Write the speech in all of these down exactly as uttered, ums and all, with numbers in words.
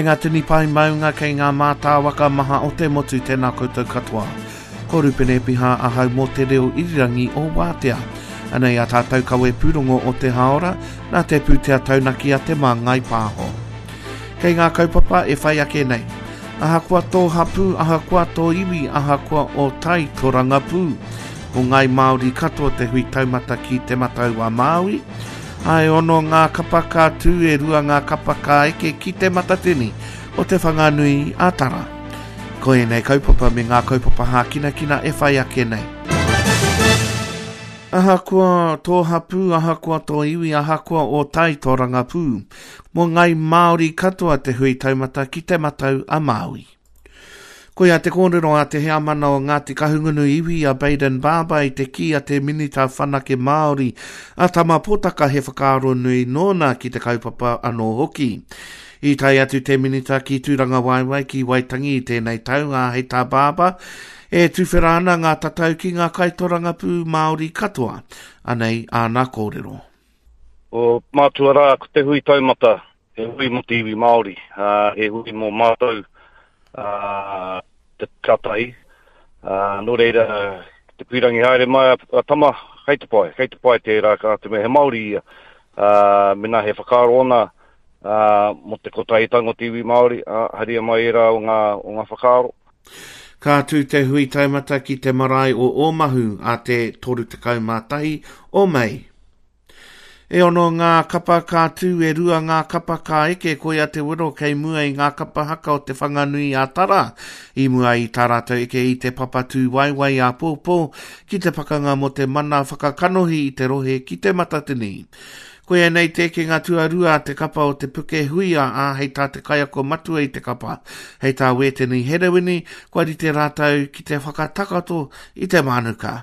Kei ngā tini pai maunga kei ngā mātāwaka maha o te motu tēnā koutou katoa. Ko rupene piha a hau mō te reo irirangi o Wātea. Anei a tātou kawe pūrongo o te haora, nā te pūtea taunaki a te māngai pāho. Kei ngā kaupapa e whai ake nei. Aha kua tō hapu, aha kua tō iwi, aha kua o tai tō rangapū. O ngai Māori katoa te hui taumata ki te matau a Māui. Ai ono ngā kapa kātū e rua ngā kapa kā eke ki te matatini o te whanganui a Tara. Ko e nei kaupapa me ngā kaupapa hā kina kina e whai ake nei. Aha kua tō hapu, aha kua tō iwi, aha kua o tai tō rangapū. Mo ngai Māori katoa te hui taumata ki te matau a Māui. Ko ia te kōrero a te hea mana o Ngāti Kahungunu iwi a Baden Baba i te ki a te minita whanake Māori a tama potaka he whakaaro nui nōna ki te kaupapa anō hoki. I tai atu te minita ki tūranga waiwai ki Waitangi i tēnei tau ngā hei tā Baba, e tuwherana ngā tatau ki ngā kaitorangapū Māori katoa, anei ānā kōrero. O mātua rā, ko te hui taumata, e hui mo te iwi Māori, uh, e hui mo mātou uh, te katai. Uh, no reira, te pirangi haere mai, a tama, hei te pai, hei te pai te rā ka te me he Māori ia. Uh, mena he whakaaro ona, uh, mo te kotaitango te iwi Māori, uh, haria mai e rā o ngā, o ngā whakaaro. Ka tū te hui taumata ki te marae o Omahu a te toru te kaumātahi o Mei. E ono ngā kapa ka tū e rua ngā kapa ka eke koia te wiro kei mua i ngā kapa haka o te whanganui a Tara. I mua i tā rātou eke i te papatū waiwai a pōpō ki te pakanga mo te mana whakakanohi i te rohe ki te matatini. Koe nei te ke ngā tuarua te kapa o te puke huia a hei tā te kaiako matua i te kapa. Hei tā weteni herewini, kua ri te rātau ki te whakatakato i te manuka.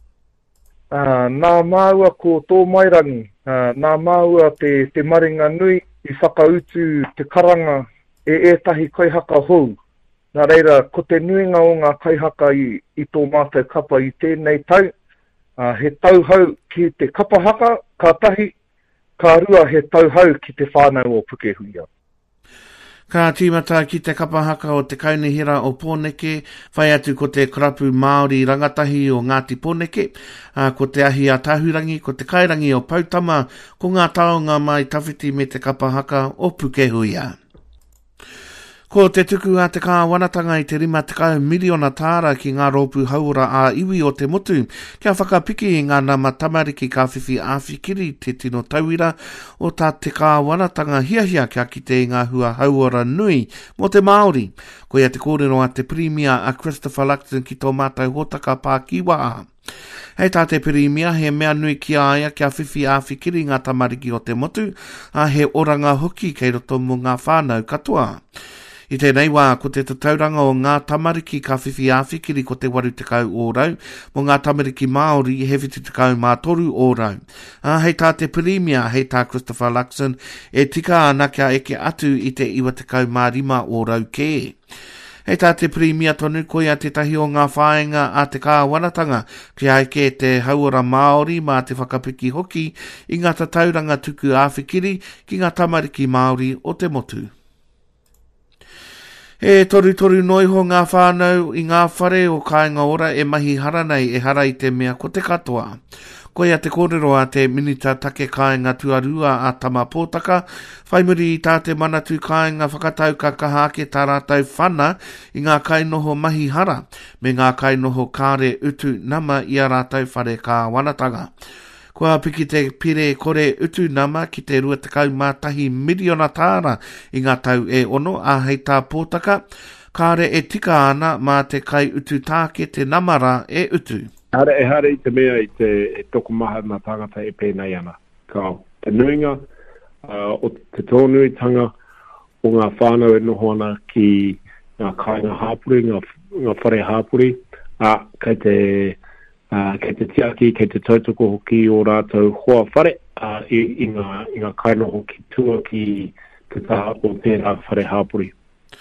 Uh, nā māua ko tō mairangi, uh, nā māua te, te maringa nui i whakautu te karanga e ētahi kaihaka hou. Nā reira, ko te nuinga o ngā kaihaka i, i tō mātou kapa i tēnei tau, uh, he tauhau ki te kapahaka, ka tahi, ka rua he tauhau ki te whānau o puke huia. Ka tīmata ki te kapahaka o te kaunihira o Pōneke, whai atu ko te karapu Māori rangatahi o Ngāti Pōneke, uh, ko te ahi a Tahurangi, ko te kairangi o Pautama, ko ngā taonga mai tawhiti me te kapahaka o puke huia. Ko te tuku a te kāwanatanga i te rima te kau miliona tāra ki ngā rōpū haura a iwi o te motu, kia whakapiki i ngā nama tamariki ka whiwhi āwhikiri te tino tauira o tā te kāwanatanga hiahia kia kite i ngā hua hauora nui mo te Māori. Ko ia te kōrero a te Premier a Christopher Luxon ki tō mātou hotaka Pākiwa a. Hei tā te Premier he mea nui ki aia kia whiwhi āwhikiri ngā tamariki o te motu, a he oranga hoki kei roto mo ngā whānau katoa. I tēnei wā, ko te tauranga o ngā tamariki ka whiwhi āwhikiri ko te waru te kau ōrau, mo ngā tamariki Māori he whitu te kau mā toru ōrau. Ah, hei tā te Premier, hei tā Christopher Luxon, e tika ana kia eke atu i te iwa te kau mā rima ōrau kē. Hei tā te Premier tonu koia te tahi o ngā whāenga a te kāwanatanga, kia eke te hauora Māori mā te whakapiki hoki i ngā tauranga tuku āwhikiri ki ngā tamariki Māori o te motu. E toru toru noiho ngā whānau i ngā whare o kāinga ora e mahi haranei e hara i te mea ko te katoa. Ko ia te kōrero a te minita take kāinga tuarua a tama pōtaka, whaimuri i tā te manatu kāinga whakatau ka kaha ake tā rātau whana i ngā kainoho mahi hara, me ngā kainoho kāre utu nama i a rātau whare kā wanatanga. Kua piki te pire kore utu nama ki te rua te kau mātahi miliona tāra i ngā tau e ono a hei tā pōtaka, kāre e tika ana mā te kai utu tāke te namara e utu. Hare e hare i te mea i te e toko maha nā tangata e pēnei ana. Ka te nuinga uh, o te tōnuitanga o ngā whānau e noho ana ki ngā kāinga hāpuri, ngā, ngā whare hāpuri, a kei te Uh, kei te tiaki, kei te tautoko hoki o rātou hoa whare uh, i, i, ngā, i ngā kainoho ki tua ki te taha o tērā whare hāpuri.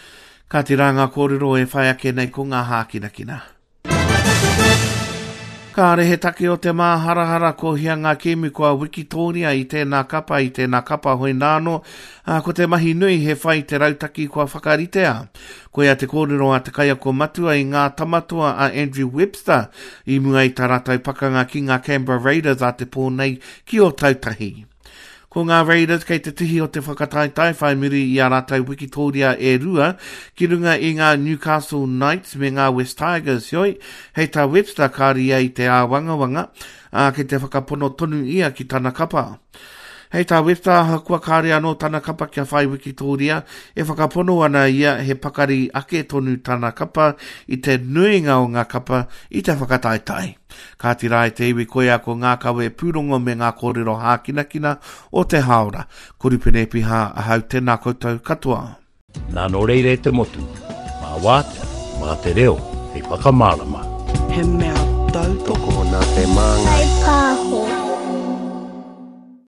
Ka te rā ngā kōrero e whai ake nei ko ngā hākina kina. Ka rehe take o te māharahara ko hia ngā kemi kua Wikitoria i tēnā kapa, i tēnā kapa hoi nāno, uh, ko te mahi nui he whai te rautaki kua whakaritea. Ko ia te kōrero a te kaia ko matua i ngā tamatua a Andrew Webster, i mua i tā rātou pakanga ki ngā Canberra Raiders a te pōnei ki o tautahi. Ko ngā Raiders kei te tihi o te whakataitai whai miri i a rātou Wikitoria e rua, ki runga i ngā Newcastle Knights me ngā West Tigers hioi, hei tā Webster kāri i te a wangawanga, a ke te whakapono tonu ia ki tana kapa. Hei tā Webster ha kua kāre anō tana kapa kia whai Wikitoria, e whakapono ana ia he pakari ake tonu tana kapa i te nuinga o ngā kapa i te whakataitai. Ka tira e te iwi koe a ko ngā kawe pūrongo me ngā kōrero hākinakina o te haora. Kurupene piha a hau tēnā koutou katoa. Nā no reire te motu, mā wātea, mā te reo, hei whakamārama. He mea tau toko nā te māngai. Hei pāho.